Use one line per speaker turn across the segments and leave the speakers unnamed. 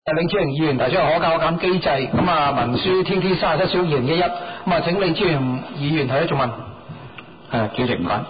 李志榮議員提出可加可減機制，咁啊文書 TT 37小2011，咁啊請李志榮議員提出質問。
主席唔該，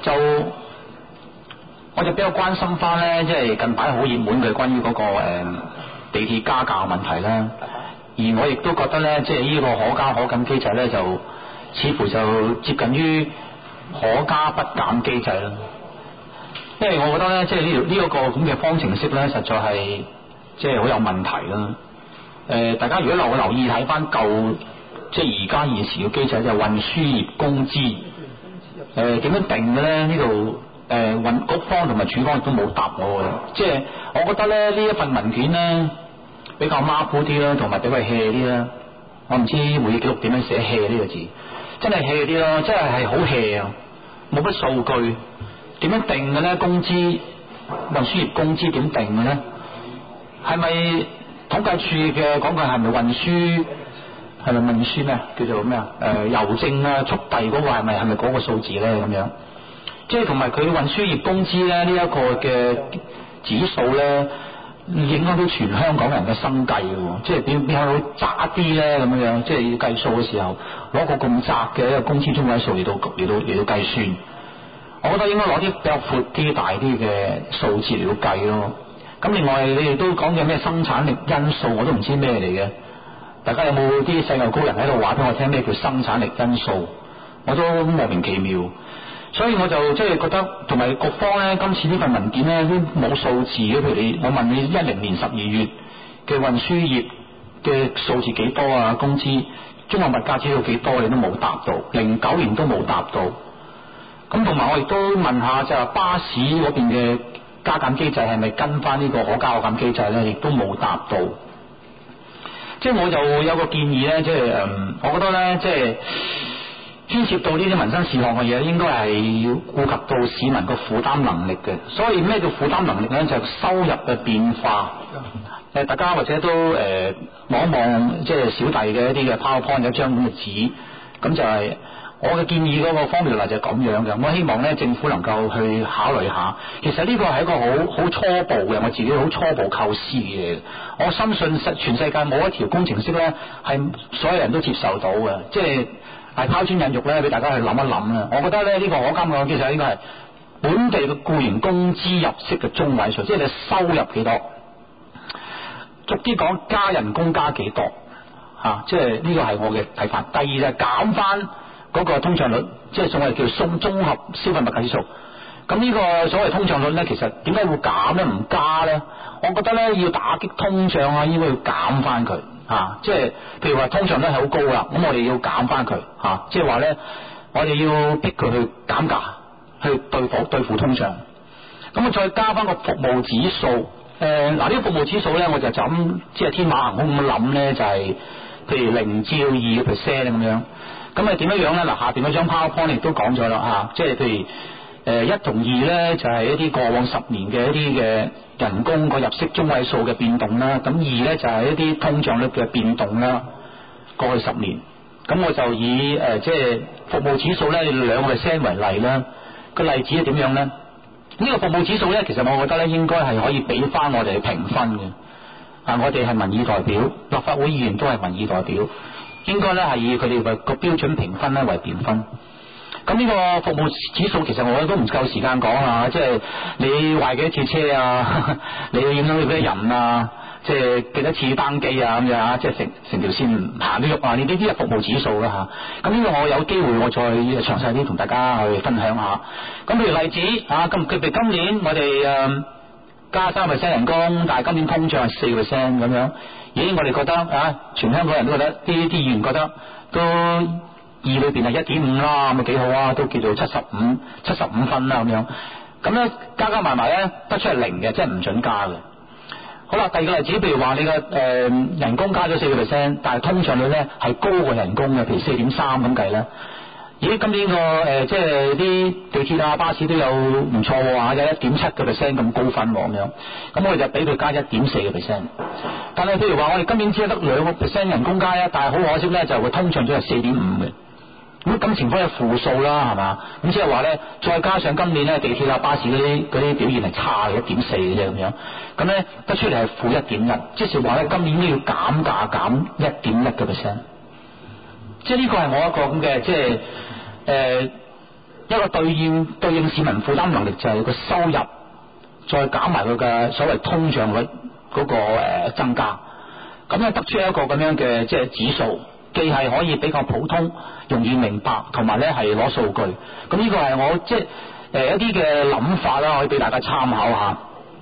我就比較關心翻咧，即係近排好熱門嘅關於嗰個地鐵加價問題啦。而我亦都覺得咧，即係呢個可加可減機制咧，就似乎就接近於可加不減機制啦。因為我覺得咧，即係呢一個咁嘅方程式咧，實在係即係好有問題啦。大家如果留意睇翻舊，即係而家現時嘅機制就係運輸業工資，點樣定嘅咧？呢度運局方同埋署方亦都冇答我嘅。即係我覺得咧，呢一份文件咧比較馬虎啲啦，同埋比較 hea 啲啦。我唔知會議記錄點樣寫 hea 呢個字，真係 hea 啲咯，真係好 hea 啊！冇乜數據，點樣定嘅咧？工資運輸業工資點定嘅咧？係咪統計處嘅講句係咪運輸？係咪運輸咩？叫做咩啊？郵政啊，速遞嗰個係咪嗰個數字咧？咁樣，即係同埋佢運輸業工資咧呢一個嘅指數咧，影響到全香港人嘅生計嘅，即係點解會渣啲咧？咁樣，即係要計數嘅時候，攞個咁窄嘅一個工資中位數嚟到計算，我覺得應該攞啲比較闊啲、大啲嘅數字嚟到計咯。咁另外你哋都講嘅咩生產力因素，我都唔知咩嚟嘅。大家有冇啲世界高人喺度話俾我聽咩叫生產力因素？我都莫名其妙。所以我就即係覺得，同埋局方咧，今次呢份文件咧都冇數字嘅。譬如我問你10年12月嘅運輸業嘅數字幾多啊？工資綜合物價指數幾多？你都冇答到。09年都冇答到。咁同埋我亦都問下就係巴士嗰邊嘅加減機制係咪跟翻呢個可加可減機制咧？亦都冇答到。即係我就有個建議咧，即係我覺得咧，即係牽涉到呢啲民生事項嘅嘢，應該係要顧及到市民個負擔能力嘅。所以咩叫負擔能力咧？就係收入嘅變化。大家或者都望一望，即係小弟嘅一啲嘅 PowerPoint 一張咁嘅紙，咁就係我嘅建議嗰個方面就係咁樣嘅。我希望咧政府能夠去考慮下。其實呢個係一個好初步嘅，我自己好初步構思嘅嘢。我深信全世界冇一條工程式咧係所有人都接受到嘅，即係拋磚引玉咧，俾大家去諗一諗啦。我覺得咧呢個可加可減機制應該係本地嘅僱員工資入息嘅中位數，即係你收入幾多，逐啲講加人工加幾多即係呢個係我嘅睇法。第二就係減翻嗰個通脹率，即係所謂叫綜合消費物價指數。咁呢個所謂通脹率咧，其實點解會減咧？唔加咧？我覺得咧要打擊通脹啊，應該要減翻佢即係譬如話通脹率係好高啦，咁我哋要減翻佢即係話咧，我哋要逼佢去減價，去對付通脹。咁啊，再加翻個服務指數。呢個服務指數咧，我就咁即係天馬行空咁諗咧，就係譬如0至2% 咁樣。咁啊點樣樣咧？嗱，下邊嗰張 PowerPoint 亦都講咗啦即係譬如1同2咧，就係一啲過往10年嘅一啲嘅人工個入息中位數嘅變動啦。咁2咧就係一啲通脹率嘅變動啦。過去10年，咁我就以即係服務指數咧2% 為例啦。個例子係點樣咧？呢個服務指數咧，其實我覺得咧應該係可以俾翻我哋評分嘅。我哋係民意代表，立法會議員都係民意代表，應該咧係以佢哋個標準評分咧為評分。咁呢個服務指數其實我都唔夠時間講即係你壞幾多次車啊，你影響幾多人啊，即係幾多次單機啊咁樣即係成條線唔行都喐呢啲係服務指數啦咁呢個我有機會我再詳細啲同大家去分享下。咁譬如例子譬如今年我哋加3% 人工，但係今年通脹係4% 咁樣，咦我哋覺得全香港人都覺得啲議員覺得都2裏邊係1.5啦，咁啊幾好都叫做75分啦咁樣。咁咧加埋咧得出係0嘅，即係唔準加嘅。好啦，第二個例子，譬如話你嘅人工加咗4%，但係通脹率咧係高過人工嘅，譬如4.3咁計咧。咦，今年個即係啲地鐵啊、巴士都有唔錯有1.7% 咁高分咁樣。咁我哋就俾佢加1.4%。但係譬如話我哋今年只係得2% 人工加但係好可惜咧，就個通脹率係4.5嘅。 咁情況係負數啦，係嘛？咁即係話咧，再加上今年咧地鐵啊、巴士嗰啲表現係差嘅1.4嘅啫咁樣，咁咧得出嚟係負1.1，即係話咧今年都要減價減1.1%，即係呢個係我一個咁嘅即係一個對應市民負擔能力就係個收入，再減埋佢嘅所謂通脹率嗰個增加，咁咧得出一個咁樣嘅即係指數。既係可以比較普通、容易明白，同埋咧係攞數據。咁呢個係我即係一啲嘅諗法啦，可以俾大家參考下。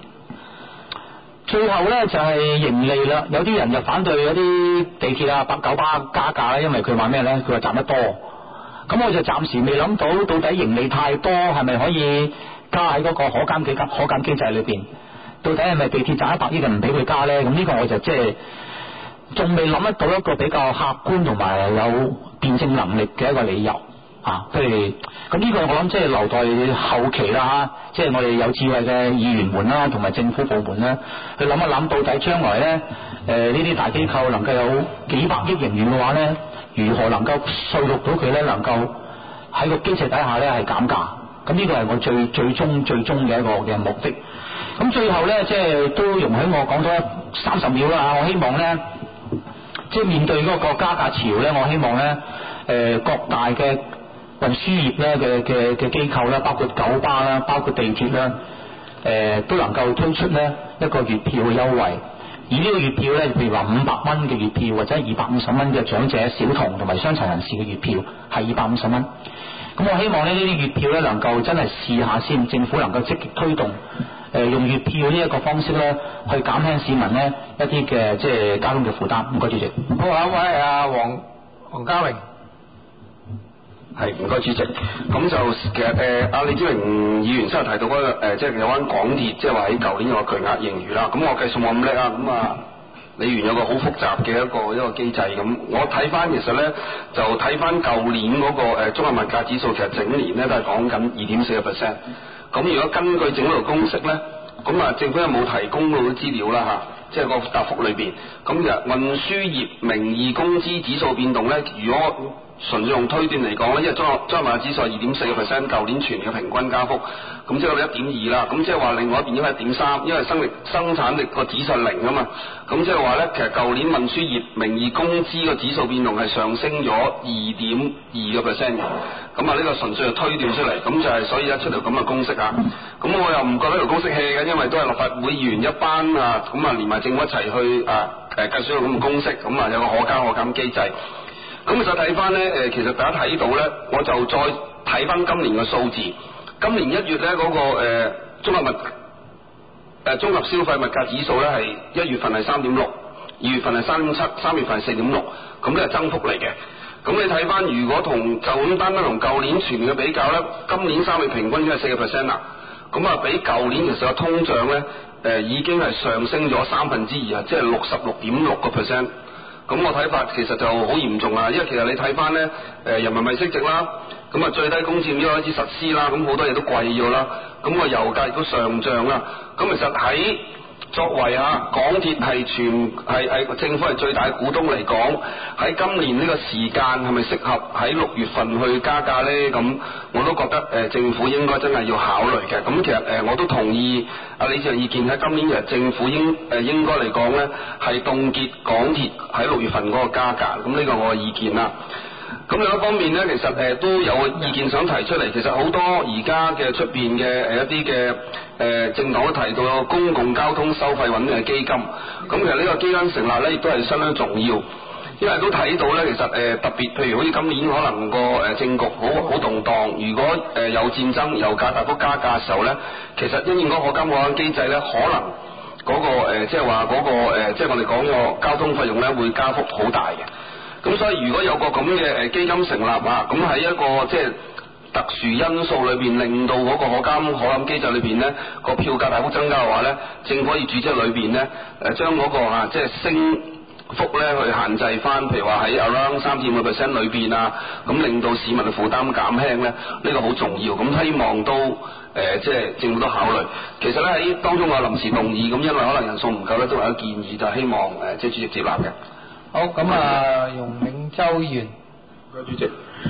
最後咧就係盈利啦，有啲人就反對嗰啲地鐵啊、九巴加價咧，因為佢話咩咧？佢話賺得多。咁我就暫時未諗到底盈利太多係咪可以加喺嗰個可減機制裏邊？到底係咪地鐵賺100億就唔俾佢加咧？咁呢個我就即係仲未諗得到一個比較客觀同埋有辯證能力嘅一個理由啊，譬如咁呢個我諗即係留待後期啦，即係我哋有智慧嘅議員們啦，同埋政府部門啦，去諗一諗到底將來咧呢啲大機構能夠有幾百億盈餘嘅話咧，如何能夠說服到佢咧能夠喺個機制底下咧係減價？咁呢個係我最終嘅一個嘅目的。咁最後咧即係都容許我講多30秒啦，我希望咧。即係面對嗰個加價潮咧，我希望咧各大嘅運輸業咧嘅機構啦，包括九巴啦，包括地鐵啦，都能夠推出咧一個月票嘅優惠。而呢個月票咧，譬如話500蚊嘅月票，或者250蚊嘅長者、小童同埋傷殘人士嘅月票係250蚊。咁我希望呢啲月票咧能夠真係試下先，政府能夠積極推動。用月票呢一個方式咧，去減輕市民咧一啲嘅即係交通嘅負擔。唔該主席。
好，下一位阿黃家榮。
係，唔該主席。咁就其實阿李子榮議員先係提到嗰個即係有關港鐵，即係話喺舊年有個巨額盈餘啦。咁我計數冇咁叻啊。咁啊，李議員有個好複雜嘅一個機制。咁我睇翻其實咧，就睇翻舊年嗰個綜合物價指數，其實整年咧都係講緊2.4%。咁如果根據整個公式咧，咁啊政府有冇提供到啲資料啦嚇？即係個答覆裏邊，咁其實運輸業名義工資指數變動咧，如果純粹用推斷嚟講咧，因為綜合物價指數係2.4%，舊年全年嘅平均加幅，咁即係1.2啦，咁即係話另外一邊應該係1.3，因為生產力個指數係0啊嘛，咁即係話咧，其實舊年運輸業名義工資個指數變動係上升咗2.2%嘅，咁啊呢個純粹係推斷出嚟，咁就係所以一出條咁嘅公式啊，咁我又唔覺得條公式 hea 嘅，因為都係立法會議員一班啊，咁啊連埋政府一齊去計算到咁嘅公式，咁啊有個可加可減機制。咁就睇翻咧，其實大家睇到咧，我就再睇翻今年嘅數字。今年1月咧嗰個綜合消費物價指數咧係1月份係3.6，2月份係3.7，3月份係4.6，咁呢係增幅嚟嘅。咁你睇翻，如果同就咁單同舊年全年嘅比較咧，今年3月平均已經係4%啦。咁啊，比舊年其實個通脹咧已經係上升咗2%啊，即係66.6%。咁我睇法其實就好嚴重啊，因為其實你睇翻咧人民幣升值啦，咁啊最低工資已經開始實施啦，咁好多嘢都貴咗啦，咁個油價亦都上漲啦，咁其實喺作為港鐵係政府係最大股東嚟講，喺今年呢個時間係咪適合喺6月份去加價呢？咁我都覺得政府應該真係要考慮嘅。咁其實我都同意阿李志仁意見，喺今年其實政府應該嚟講呢係凍結港鐵喺6月份嗰個加價。咁呢個我嘅意見啦。咁另一方面呢，其實都有個意見想提出嚟。其實好多而家嘅出邊嘅一啲嘅政黨都提到公共交通收費穩定嘅基金。咁其實呢個基金成立呢，亦都係相當重要，因為都睇到呢，其實特別譬如好似今年可能個政局好動盪，如果有戰爭、油價大幅加價嘅時候呢，其實因應嗰個可減機制呢，可能嗰個即係話嗰個即係我哋講個交通費用呢，會加幅好大嘅。咁所以如果有個咁嘅基金成立啊，咁喺一個即係特殊因素裏邊，令到嗰個可減機制裏邊呢個票價大幅增加嘅話呢，政府可以主則裏邊呢將嗰個即係升幅呢去限制翻，譬如話喺 around 3-5% 裏邊啊，咁令到市民嘅負擔減輕呢，呢個好重要。咁希望都即係政府都考慮。其實呢，喺當中有臨時動議，咁因為可能人數唔夠呢，都有建議，就希望即係主席接納嘅。
好，咁啊，容永洲議員。
主席，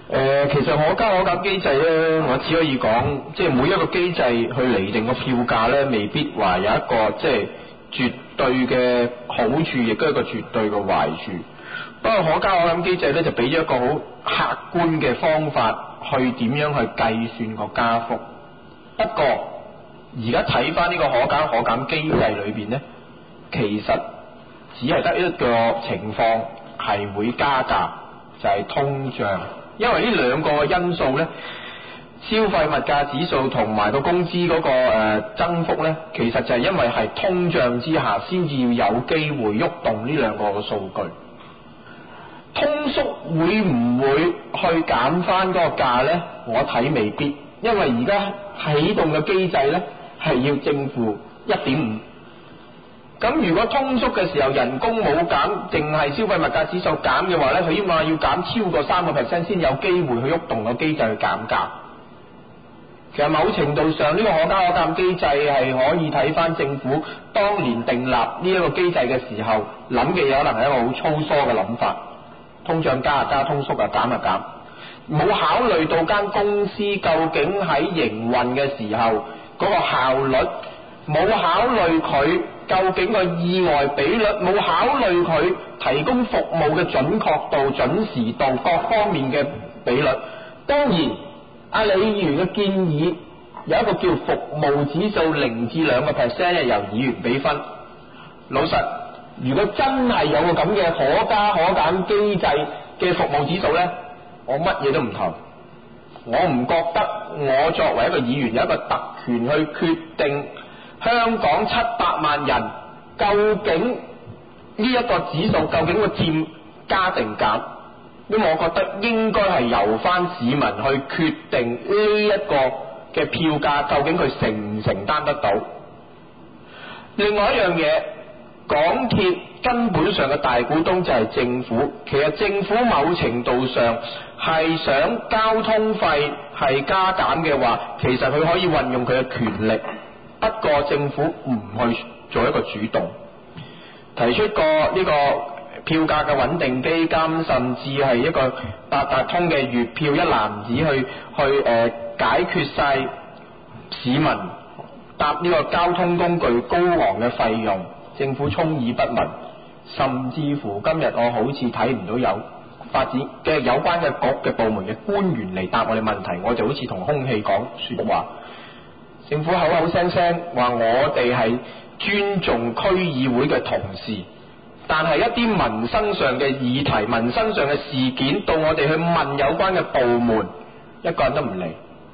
其實可加可減機制咧，我只可以講，即係每一個機制去釐定個票價咧，未必話有一個即係絕對嘅好處，亦都係一個絕對嘅壞處。不過可加可減機制咧，就俾咗一個好客觀嘅方法去點樣去計算個加幅。不過而家睇翻呢個可加可減機制裏邊咧，其實只係得一個情況係會加價，就係通脹。因為呢兩個因素咧，消費物價指數同埋個工資嗰個增幅咧，其實就係因為係通脹之下先至要有機會喐動呢兩個嘅數據。通縮會唔會去減翻嗰個價咧？我睇未必，因為而家啟動嘅機制咧係要正負1.5。咁如果通縮嘅時候人工冇減，淨係消費物價指數減嘅話咧，佢起碼要減超過3% 先有機會去喐動個機制去減價。其實某程度上呢個可加可減機制係可以睇翻政府當年訂立呢一個機制嘅時候諗嘅嘢，可能係一個好粗疏嘅諗法。通脹加啊加，通縮啊減啊減，冇考慮到間公司究竟喺營運嘅時候嗰個效率，冇考慮佢究竟個意外比率，冇考慮佢提供服務嘅準確度、準時度各方面嘅比率。當然阿李議員嘅建議有一個叫服務指數0至2%，由議員俾分。老實，如果真係有個咁嘅可加可減機制嘅服務指數呢，我乜嘢都唔投。我唔覺得我作為一個議員有一個特權去決定香港700萬人究竟呢一個指數究竟會佔加定減，因為我覺得應該係由翻市民去決定呢一個嘅票價究竟佢承唔承擔得到。另外一樣嘢，港鐵根本上嘅大股東就係政府，其實政府某程度上係想交通費係加減嘅話，其實佢可以運用佢嘅權力，不過政府唔去做一個主動，提出過呢個票價嘅穩定基金，甚至係一個八達通嘅月票一籃子去解決晒市民搭呢個交通工具高昂嘅費用。政府充耳不聞，甚至乎今日我好似睇唔到有發展嘅有關嘅局嘅部門嘅官員嚟答我哋問題，我就好似同空氣講說話。政府口口聲聲話我哋係尊重區議會嘅同事，但係一啲民生上嘅議題、民生上嘅事件，到我哋去問有關嘅部門，一個人都唔嚟。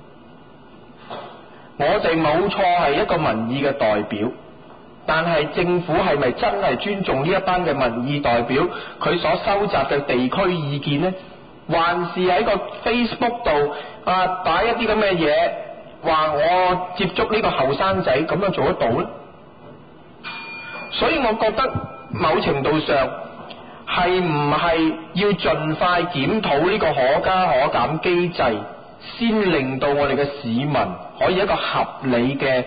我哋冇錯係一個民意嘅代表，但係政府係咪真係尊重呢一班嘅民意代表佢所收集嘅地區意見呢？還是喺個 Facebook 度擺一啲咁嘅嘢，話我接觸呢個後生仔，咁樣做得到呢？所以我覺得某程度上係唔係要盡快檢討呢個可加可減機制，先令到我哋嘅市民可以一個合理嘅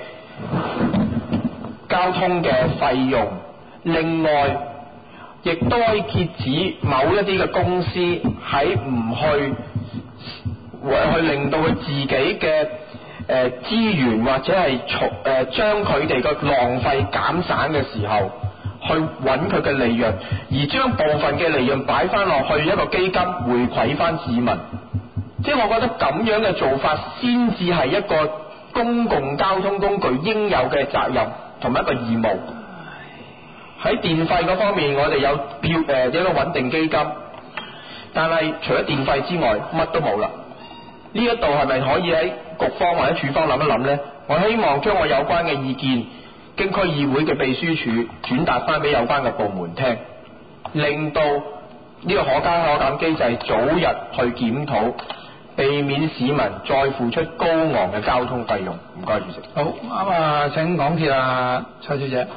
交通嘅費用。另外亦都可以遏止某一啲嘅公司喺唔去令到佢自己嘅資源或者係將佢哋嘅浪費減省嘅時候，去揾佢嘅利潤，而將部分嘅利潤擺翻落去一個基金回饋翻市民。即係我覺得咁樣嘅做法先至係一個公共交通工具應有嘅責任同埋一個義務。喺電費嗰方面，我哋有一個穩定基金，但係除咗電費之外，乜都冇啦。呢一度係咪可以喺局方或者處方諗一諗呢？我希望將我有關嘅意見經區議會嘅秘書處轉達翻俾有關嘅部門聽，令到呢個可加可減機制早日去檢討，避免市民再付出高昂嘅交通費用。唔該，主席。
好啱啊！請港鐵啊，蔡小姐。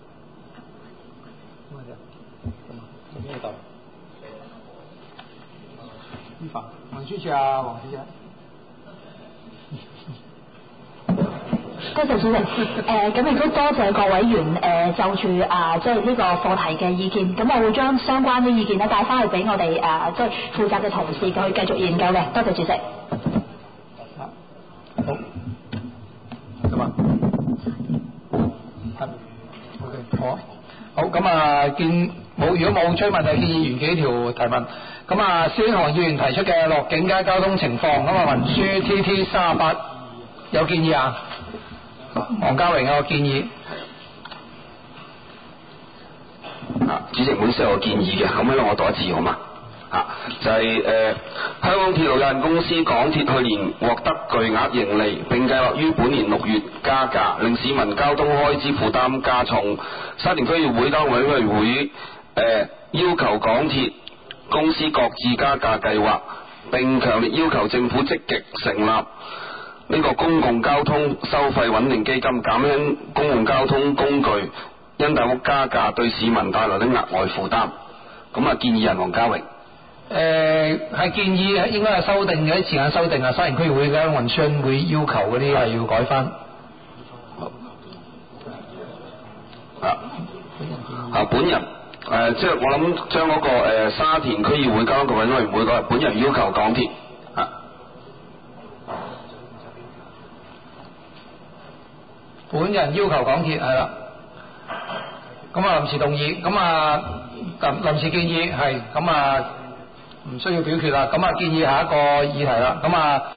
呢度依法運輸處啊，黃小姐。
多謝主席。咁亦都多謝各委員就住即係呢個課題嘅意見。咁我會將相關啲意見咧帶翻去俾我哋即係負責嘅同事去繼續研究嘅。多謝主席。
好，咁啊，OK， 好啊，好咁啊，如果冇追問就建議完幾條提問。咁啊，蕭英航議員提出嘅落境街交通情況，咁啊文書 TT 38有建議啊？黃家榮有個建議。
主席本身有個建議嘅，咁因為我讀一次好嘛？就係香港鐵路有限公司港鐵去年獲得巨額盈利，並計劃於本年6月加價，令市民交通開支負擔加重。沙田區議會當委員會要求港鐵公司各自加價計劃，並強烈要求政府積極成立呢個公共交通收費穩定基金，減輕公共交通工具因大幅加價對市民帶來的額外負擔。咁啊，建議人黃家榮。
係建議應該係修訂嘅，啲時間修訂啊，沙田區議會嘅運輸會要求嗰啲係要改翻。
本人即係我諗將嗰個沙田區議會交通局委員會嗰本人要求港鐵
本人要求港鐵係啦。咁啊臨時動議，咁啊臨時建議係咁啊唔需要表決啦。咁啊建議下一個議題啦。咁啊